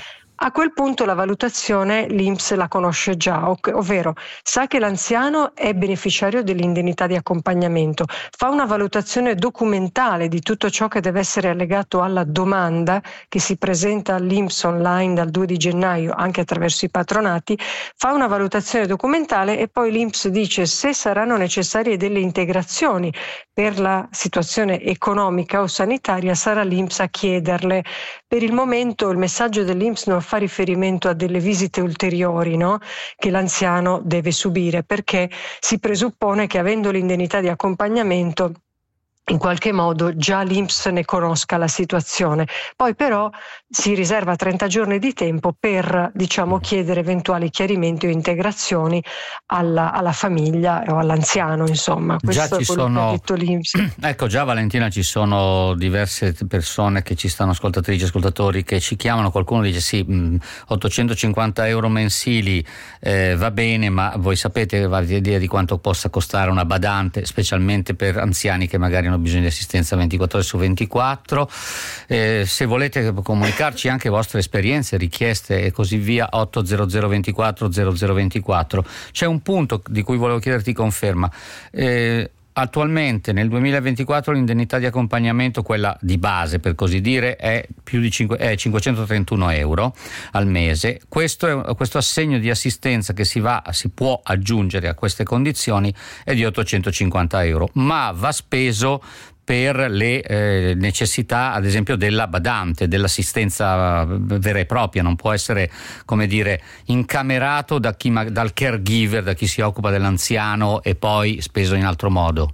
[SPEAKER 14] A quel punto la valutazione l'I N P S la conosce già, ov- ovvero sa che l'anziano è beneficiario dell'indennità di accompagnamento, fa una valutazione documentale di tutto ciò che deve essere allegato alla domanda che si presenta all'I N P S online dal due di gennaio anche attraverso i patronati, fa una valutazione documentale e poi l'I N P S dice se saranno necessarie delle integrazioni per la situazione economica o sanitaria, sarà l'I N P S a chiederle. Per il momento il messaggio dell'I N P S non fa riferimento a delle visite ulteriori, no? Che l'anziano deve subire, perché si presuppone che avendo l'indennità di accompagnamento in qualche modo già l'I N P S ne conosca la situazione. Poi però si riserva trenta giorni di tempo per, diciamo, chiedere eventuali chiarimenti o integrazioni alla, alla famiglia o all'anziano, insomma. Questo
[SPEAKER 5] già ci
[SPEAKER 14] è quello
[SPEAKER 5] sono,
[SPEAKER 14] che ha detto l'I N P S.
[SPEAKER 5] Ecco, già Valentina, ci sono diverse persone che ci stanno, ascoltatrici, ascoltatori, che ci chiamano, qualcuno dice sì, mh, ottocentocinquanta euro mensili eh, va bene, ma voi sapete, avete idea di quanto possa costare una badante, specialmente per anziani che magari hanno bisogno di assistenza ventiquattro ore su ventiquattro. Eh, se volete comunicarci anche vostre esperienze, richieste e così via, otto zero zero ventiquattro zero zero ventiquattro. C'è un punto di cui volevo chiederti conferma. Eh, Attualmente nel duemilaventiquattro l'indennità di accompagnamento, quella di base per così dire, è più di cinque, è cinquecentotrentuno euro al mese. Questo, è, questo assegno di assistenza che si, va, si può aggiungere a queste condizioni è di ottocentocinquanta euro, ma va speso per le eh, necessità, ad esempio, della badante, dell'assistenza vera e propria. Non può essere, come dire, incamerato da chi, dal caregiver, da chi si occupa dell'anziano e poi speso in altro modo.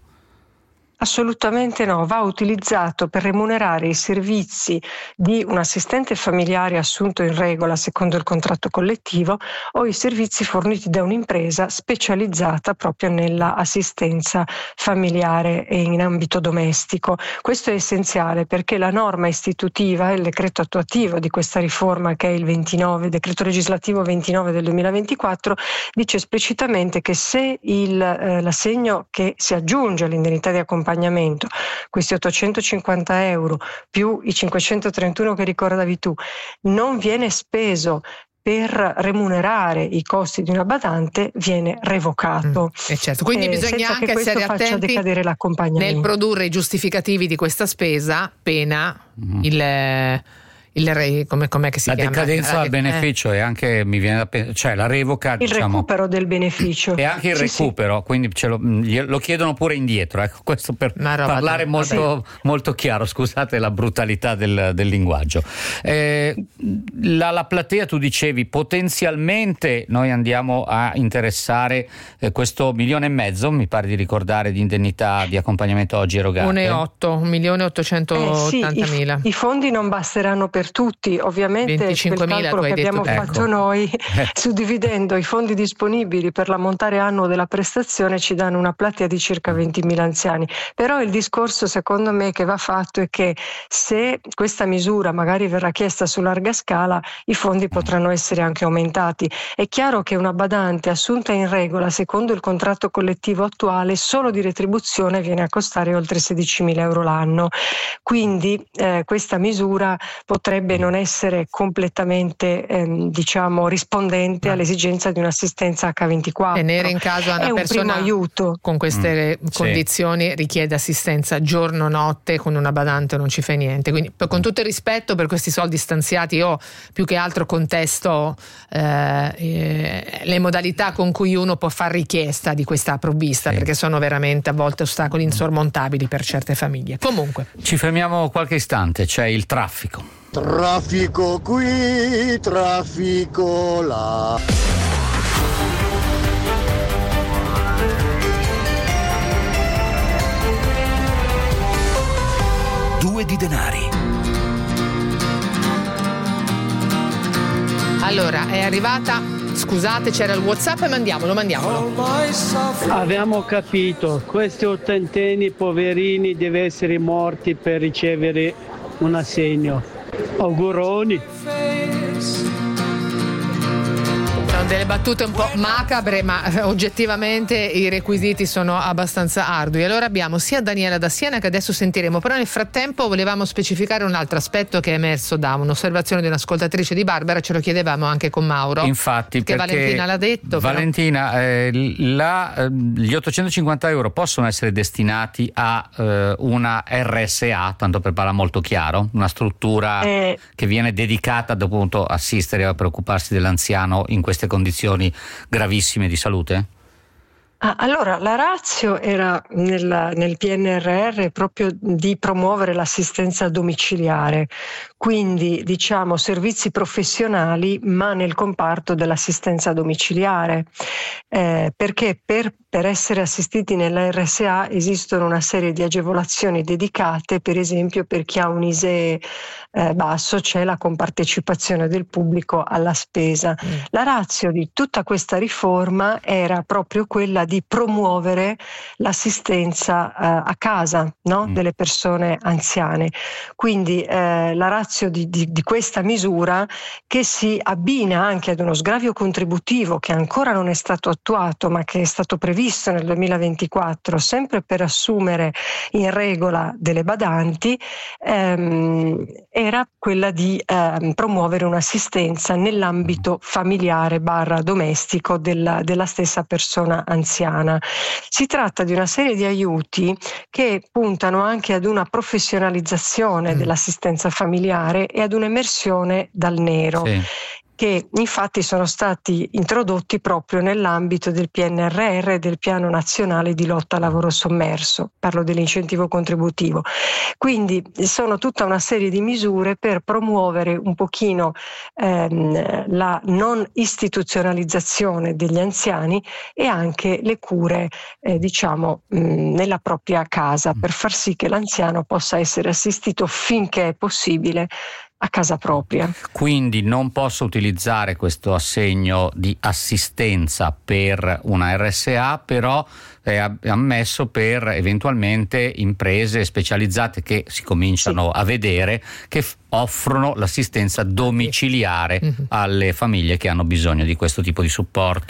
[SPEAKER 14] Assolutamente no, va utilizzato per remunerare i servizi di un assistente familiare assunto in regola secondo il contratto collettivo o i servizi forniti da un'impresa specializzata proprio nella assistenza familiare e in ambito domestico. Questo è essenziale perché la norma istitutiva, il decreto attuativo di questa riforma, che è il ventinove, decreto legislativo ventinove del duemilaventiquattro, dice esplicitamente che se il, eh, l'assegno che si aggiunge all'indennità di accompagnamento accompagnamento, questi ottocentocinquanta euro più i cinquecentotrentuno che ricordavi tu, non viene speso per remunerare i costi di una badante, viene revocato.
[SPEAKER 4] Mm, e certo. Quindi
[SPEAKER 14] eh,
[SPEAKER 4] bisogna anche essere attenti nel produrre i giustificativi di questa spesa, pena mm. il... Il, come, com'è che si
[SPEAKER 5] la
[SPEAKER 4] chiama?
[SPEAKER 5] decadenza al beneficio
[SPEAKER 4] eh.
[SPEAKER 5] e anche mi viene da pensare, cioè la revoca,
[SPEAKER 14] il
[SPEAKER 5] diciamo,
[SPEAKER 14] recupero del beneficio
[SPEAKER 5] e anche il sì, recupero, sì. Quindi ce lo, lo chiedono pure indietro, ecco, questo per parlare da, molto, molto chiaro, scusate la brutalità del, del linguaggio. Eh, la, la platea, tu dicevi, potenzialmente noi andiamo a interessare eh, questo milione e mezzo, mi pare di ricordare, di indennità di accompagnamento oggi erogate.
[SPEAKER 4] un virgola otto, un milione e ottocentottantamila.
[SPEAKER 14] Eh sì, i, i fondi non basteranno per tutti, ovviamente quel calcolo che abbiamo
[SPEAKER 5] detto,
[SPEAKER 14] fatto
[SPEAKER 5] ecco.
[SPEAKER 14] noi suddividendo i fondi disponibili per l'ammontare annuo della prestazione ci danno una platea di circa ventimila anziani, però il discorso secondo me che va fatto è che se questa misura magari verrà chiesta su larga scala i fondi potranno essere anche aumentati. È chiaro che una badante assunta in regola secondo il contratto collettivo attuale solo di retribuzione viene a costare oltre sedicimila euro l'anno, quindi eh, questa misura potrebbe non essere completamente ehm, diciamo rispondente all'esigenza di un'assistenza acca ventiquattro.
[SPEAKER 4] Tenere in casa una
[SPEAKER 14] è
[SPEAKER 4] persona
[SPEAKER 14] un aiuto.
[SPEAKER 4] Con queste
[SPEAKER 5] mm,
[SPEAKER 4] condizioni
[SPEAKER 5] sì.
[SPEAKER 4] richiede assistenza giorno notte, con una badante non ci fa niente, quindi con tutto il rispetto per questi soldi stanziati io più che altro contesto eh, eh, le modalità con cui uno può far richiesta di questa provvista, sì. perché sono veramente a volte ostacoli insormontabili per certe famiglie. Comunque
[SPEAKER 5] ci fermiamo qualche istante, c'è il traffico.
[SPEAKER 15] Traffico qui, traffico là.
[SPEAKER 2] Due di denari.
[SPEAKER 4] Allora, è arrivata, scusate, c'era il WhatsApp e mandiamolo, mandiamolo.
[SPEAKER 8] Abbiamo capito, questi ottantenni poverini devono essere morti per ricevere un assegno. Auguroni.
[SPEAKER 4] Sono delle battute un po' macabre, ma oggettivamente i requisiti sono abbastanza ardui. Allora abbiamo sia Daniela da Siena che adesso sentiremo, però nel frattempo volevamo specificare un altro aspetto che è emerso da un'osservazione di un'ascoltatrice di Barbara, ce lo chiedevamo anche con Mauro.
[SPEAKER 5] Infatti,
[SPEAKER 4] perché, perché Valentina l'ha detto.
[SPEAKER 5] Valentina, però... eh, la, gli ottocentocinquanta euro possono essere destinati a eh, una erre esse a, tanto per parlare molto chiaro, una struttura eh... che viene dedicata appunto a assistere e a preoccuparsi dell'anziano in queste condizioni gravissime di salute?
[SPEAKER 14] Ah, allora, la ratio era nel, nel P N R R proprio di promuovere l'assistenza domiciliare, quindi diciamo servizi professionali ma nel comparto dell'assistenza domiciliare, eh, perché per, per essere assistiti nella erre esse a esistono una serie di agevolazioni dedicate, per esempio per chi ha un I S E E eh, basso c'è la compartecipazione del pubblico alla spesa. Mm. La ratio di tutta questa riforma era proprio quella di promuovere l'assistenza eh, a casa, no? mm. delle persone anziane. Quindi eh, la ratio di, di, di questa misura, che si abbina anche ad uno sgravio contributivo che ancora non è stato attuato ma che è stato previsto nel duemilaventiquattro sempre per assumere in regola delle badanti, ehm, era quella di ehm, promuovere un'assistenza nell'ambito familiare barra domestico della, della stessa persona anziana. Si tratta di una serie di aiuti che puntano anche ad una professionalizzazione mm. dell'assistenza familiare e ad un'emersione dal nero. Sì. Che infatti sono stati introdotti proprio nell'ambito del P N R R e del Piano Nazionale di Lotta al Lavoro Sommerso, parlo dell'incentivo contributivo. Quindi sono tutta una serie di misure per promuovere un pochino ehm, la non istituzionalizzazione degli anziani e anche le cure eh, diciamo mh, nella propria casa, per far sì che l'anziano possa essere assistito finché è possibile a casa propria.
[SPEAKER 5] Quindi non posso utilizzare questo assegno di assistenza per una erre esse a, però è ammesso per eventualmente imprese specializzate che si cominciano sì. a vedere, che f- offrono l'assistenza domiciliare mm-hmm. alle famiglie che hanno bisogno di questo tipo di supporto.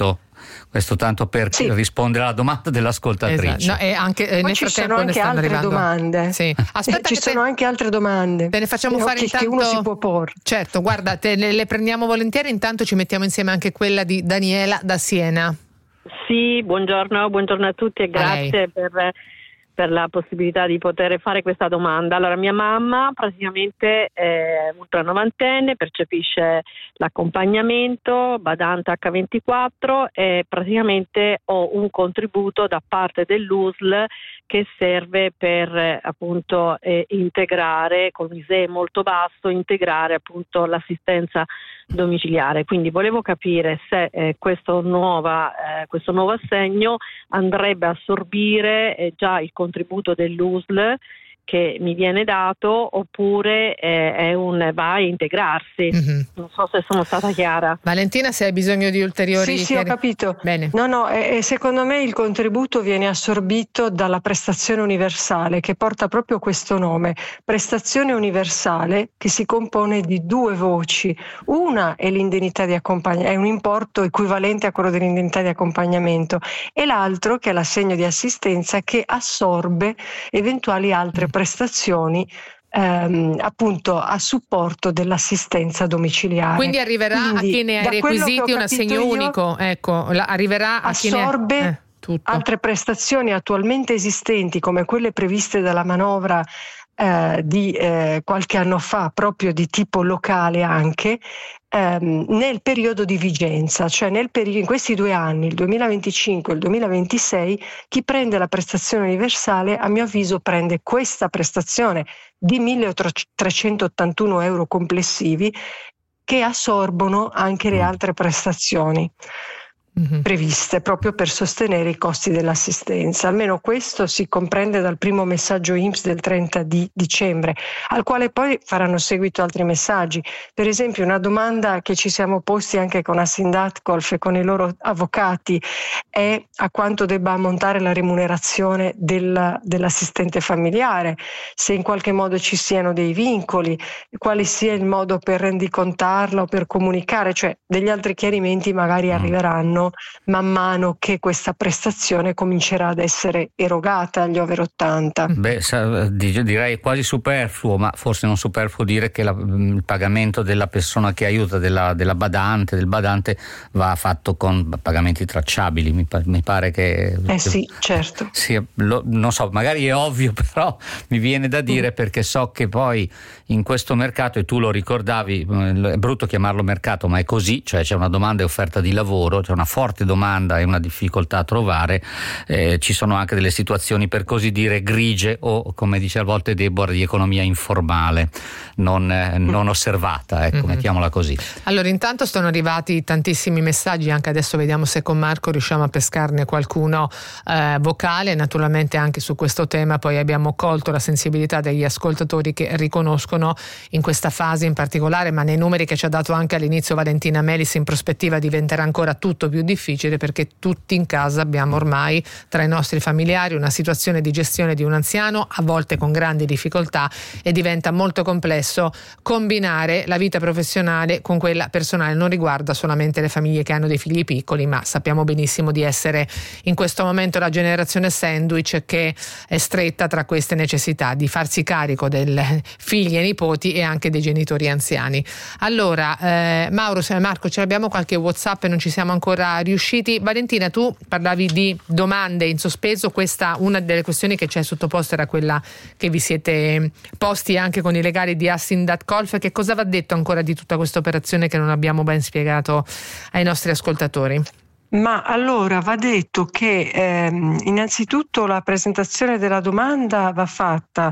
[SPEAKER 5] Questo tanto per sì. rispondere alla domanda dell'ascoltatrice.
[SPEAKER 4] Esatto. No, e anche,
[SPEAKER 14] Poi
[SPEAKER 4] nel
[SPEAKER 14] ci
[SPEAKER 4] frattempo
[SPEAKER 14] sono anche
[SPEAKER 4] ne
[SPEAKER 14] altre
[SPEAKER 4] arrivando.
[SPEAKER 14] domande.
[SPEAKER 4] Sì. Aspetta,
[SPEAKER 14] ci
[SPEAKER 4] che
[SPEAKER 14] sono
[SPEAKER 4] te...
[SPEAKER 14] anche altre domande.
[SPEAKER 4] Te ne facciamo fare
[SPEAKER 14] che,
[SPEAKER 4] intanto.
[SPEAKER 14] Che uno si può porre.
[SPEAKER 4] Certo, guarda, te le, le prendiamo volentieri. Intanto ci mettiamo insieme anche quella di Daniela da Siena.
[SPEAKER 16] Sì, buongiorno, buongiorno a tutti e grazie per, per la possibilità di poter fare questa domanda. Allora, mia mamma praticamente è ultranovantenne, percepisce l'accompagnamento, badante acca ventiquattro e praticamente ho un contributo da parte dell'U S L che serve per appunto eh, integrare, con un I S E E molto basso, integrare appunto l'assistenza domiciliare. Quindi volevo capire se eh, questo, nuova, eh, questo nuovo assegno andrebbe a assorbire eh, già il contributo dell'U S L che mi viene dato, oppure eh, è un va a integrarsi. Mm-hmm. Non so se sono stata chiara.
[SPEAKER 4] Valentina, se hai bisogno di ulteriori...
[SPEAKER 14] Sì, sì, ho capito.
[SPEAKER 4] Bene.
[SPEAKER 14] No, no, e, e secondo me il contributo viene assorbito dalla prestazione universale, che porta proprio questo nome, prestazione universale, che si compone di due voci. Una è l'indennità di accompagnamento, è un importo equivalente a quello dell'indennità di accompagnamento, e l'altro che è l'assegno di assistenza, che assorbe eventuali altre prestazioni ehm, appunto a supporto dell'assistenza domiciliare.
[SPEAKER 4] Quindi arriverà Quindi, a chi ne ha requisiti un assegno
[SPEAKER 14] io,
[SPEAKER 4] unico, ecco, la, arriverà a chi ne
[SPEAKER 14] assorbe
[SPEAKER 4] ha... eh,
[SPEAKER 14] altre prestazioni attualmente esistenti, come quelle previste dalla manovra eh, di eh, qualche anno fa, proprio di tipo locale anche, ehm, nel periodo di vigenza, cioè nel periodo, in questi due anni, il duemilaventicinque e il duemilaventisei, chi prende la prestazione universale, a mio avviso, prende questa prestazione di milletrecentottantuno euro complessivi, che assorbono anche le altre prestazioni Mm-hmm. previste proprio per sostenere i costi dell'assistenza. Almeno questo si comprende dal primo messaggio I N P S del trenta di dicembre, al quale poi faranno seguito altri messaggi. Per esempio, una domanda che ci siamo posti anche con Assindatcolf e con i loro avvocati è a quanto debba ammontare la remunerazione del, dell'assistente familiare, se in qualche modo ci siano dei vincoli, quale sia il modo per rendicontarla o per comunicare, cioè degli altri chiarimenti magari arriveranno man mano che questa prestazione comincerà ad essere erogata agli over ottanta.
[SPEAKER 5] Beh, direi quasi superfluo, ma forse non superfluo dire che la, il pagamento della persona che aiuta, della, della badante, del badante, va fatto con pagamenti tracciabili. Mi, mi pare che...
[SPEAKER 14] Eh sì, certo.
[SPEAKER 5] Sì, lo, non so, magari è ovvio, però mi viene da dire mm. perché so che poi in questo mercato, e tu lo ricordavi, è brutto chiamarlo mercato, ma è così, cioè c'è una domanda e offerta di lavoro, c'è una forte domanda e una difficoltà a trovare, eh, ci sono anche delle situazioni per così dire grigie o, come dice a volte Deborah, di economia informale, non, eh, non osservata, ecco, mm-hmm. mettiamola così.
[SPEAKER 4] Allora, intanto sono arrivati tantissimi messaggi, anche adesso vediamo se con Marco riusciamo a pescarne qualcuno eh, vocale, naturalmente anche su questo tema. Poi abbiamo colto la sensibilità degli ascoltatori che riconoscono in questa fase in particolare, ma nei numeri che ci ha dato anche all'inizio Valentina Melis, in prospettiva diventerà ancora tutto più difficile, perché tutti in casa abbiamo ormai tra i nostri familiari una situazione di gestione di un anziano, a volte con grandi difficoltà, e diventa molto complesso combinare la vita professionale con quella personale. Non riguarda solamente le famiglie che hanno dei figli piccoli, ma sappiamo benissimo di essere in questo momento la generazione sandwich che è stretta tra queste necessità di farsi carico dei figli e nipoti e anche dei genitori anziani. Allora, eh, Mauro, Marco, ce l'abbiamo qualche WhatsApp e non ci siamo ancora riusciti. Valentina, tu parlavi di domande in sospeso, questa una delle questioni che ci hai sottoposto era quella che vi siete posti anche con i legali di Assindatcolf. Che cosa va detto ancora di tutta questa operazione che non abbiamo ben spiegato ai nostri ascoltatori?
[SPEAKER 14] Ma allora va detto che ehm, innanzitutto la presentazione della domanda va fatta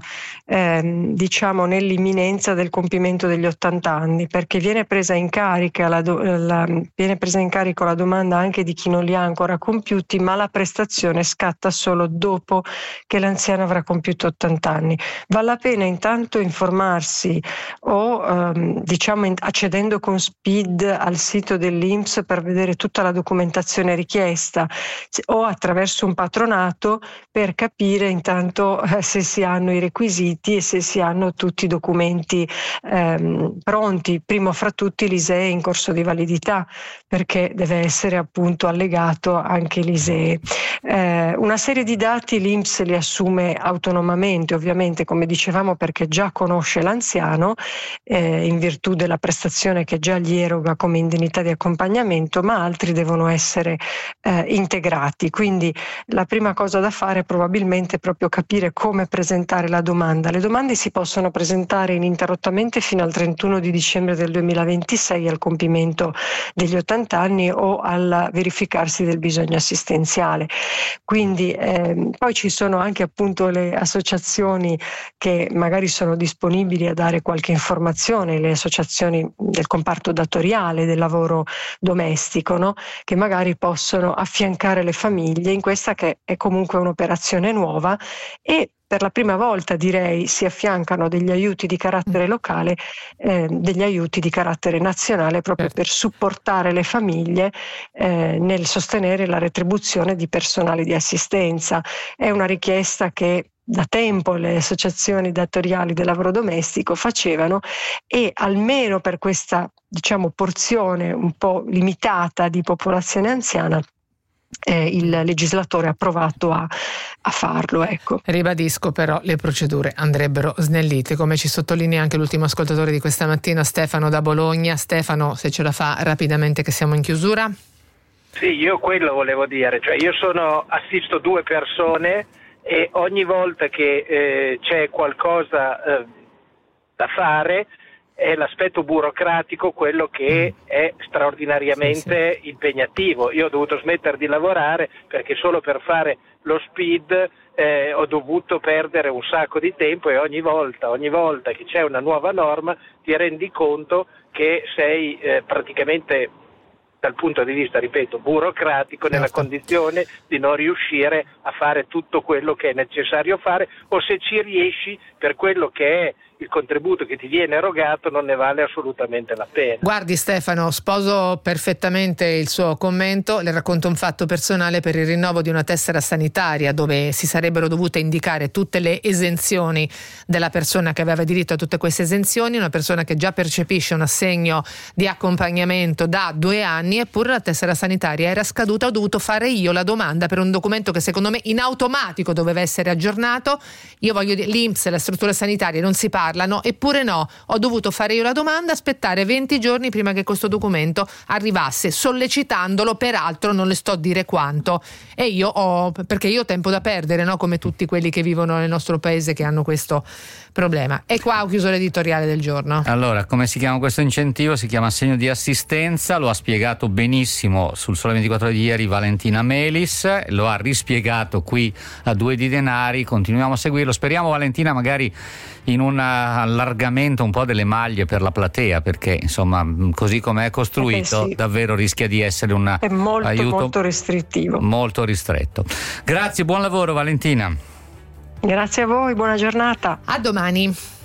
[SPEAKER 14] ehm, diciamo nell'imminenza del compimento degli ottanta anni, perché viene presa in carica la, do, la, viene presa in carico la domanda anche di chi non li ha ancora compiuti, ma la prestazione scatta solo dopo che l'anziano avrà compiuto ottanta anni. Vale la pena intanto informarsi o ehm, diciamo accedendo con SPID al sito dell'I N P S per vedere tutta la documentazione informazione richiesta o attraverso un patronato per capire intanto eh, se si hanno i requisiti e se si hanno tutti i documenti ehm, pronti, primo fra tutti l'I S E E in corso di validità, perché deve essere appunto allegato anche l'I S E E. Eh, una serie di dati l'I N P S li assume autonomamente, ovviamente come dicevamo, perché già conosce l'anziano eh, in virtù della prestazione che già gli eroga come indennità di accompagnamento, ma altri devono essere eh, integrati. Quindi la prima cosa da fare è probabilmente proprio capire come presentare la domanda. Le domande si possono presentare ininterrottamente fino al trentuno di dicembre del duemilaventisei, al compimento degli ottanta anni o al verificarsi del bisogno assistenziale. Quindi ehm, poi ci sono anche appunto le associazioni che magari sono disponibili a dare qualche informazione, le associazioni del comparto datoriale del lavoro domestico, no? Che magari possono affiancare le famiglie in questa che è comunque un'operazione nuova, e per la prima volta direi si affiancano degli aiuti di carattere locale, eh, degli aiuti di carattere nazionale, proprio per supportare le famiglie eh, nel sostenere la retribuzione di personale di assistenza. È una richiesta che da tempo le associazioni datoriali del lavoro domestico facevano, e almeno per questa, diciamo, porzione un po' limitata di popolazione anziana Eh, il legislatore ha provato a, a farlo. Ecco.
[SPEAKER 4] Ribadisco però, le procedure andrebbero snellite, come ci sottolinea anche l'ultimo ascoltatore di questa mattina, Stefano da Bologna. Stefano, se ce la fa rapidamente che siamo in chiusura.
[SPEAKER 7] Sì, io quello volevo dire, cioè io sono assisto due persone e ogni volta che eh, c'è qualcosa eh, da fare è l'aspetto burocratico quello che è straordinariamente sì, sì. impegnativo. Io ho dovuto smettere di lavorare perché solo per fare lo speed eh, ho dovuto perdere un sacco di tempo, e ogni volta, ogni volta che c'è una nuova norma ti rendi conto che sei eh, praticamente, dal punto di vista, ripeto, burocratico, nella certo. condizione di non riuscire a fare tutto quello che è necessario fare, o se ci riesci, per quello che è il contributo che ti viene erogato non ne vale assolutamente la pena.
[SPEAKER 4] Guardi Stefano, sposo perfettamente il suo commento, le racconto un fatto personale per il rinnovo di una tessera sanitaria dove si sarebbero dovute indicare tutte le esenzioni della persona che aveva diritto a tutte queste esenzioni, una persona che già percepisce un assegno di accompagnamento da due anni, eppure la tessera sanitaria era scaduta. Ho dovuto fare io la domanda per un documento che secondo me in automatico doveva essere aggiornato. Io voglio dire, l'I N P S e le strutture sanitarie non si parlano, eppure no, ho dovuto fare io la domanda, aspettare venti giorni prima che questo documento arrivasse, sollecitandolo peraltro non le sto a dire quanto, e io ho, perché io ho tempo da perdere, no? Come tutti quelli che vivono nel nostro paese che hanno questo problema. E qua ho chiuso l'editoriale del giorno.
[SPEAKER 5] Allora, come si chiama questo incentivo? Si chiama assegno di assistenza, lo ha spiegato benissimo sul Sole ventiquattro Ore di ieri Valentina Melis, lo ha rispiegato qui a Due di Denari, continuiamo a seguirlo, speriamo Valentina magari in un allargamento un po' delle maglie per la platea, perché insomma così come è costruito eh sì. davvero rischia di essere un
[SPEAKER 14] è molto,
[SPEAKER 5] aiuto
[SPEAKER 14] molto restrittivo,
[SPEAKER 5] molto ristretto. Grazie, buon lavoro Valentina.
[SPEAKER 14] Grazie a voi, buona giornata.
[SPEAKER 4] A domani.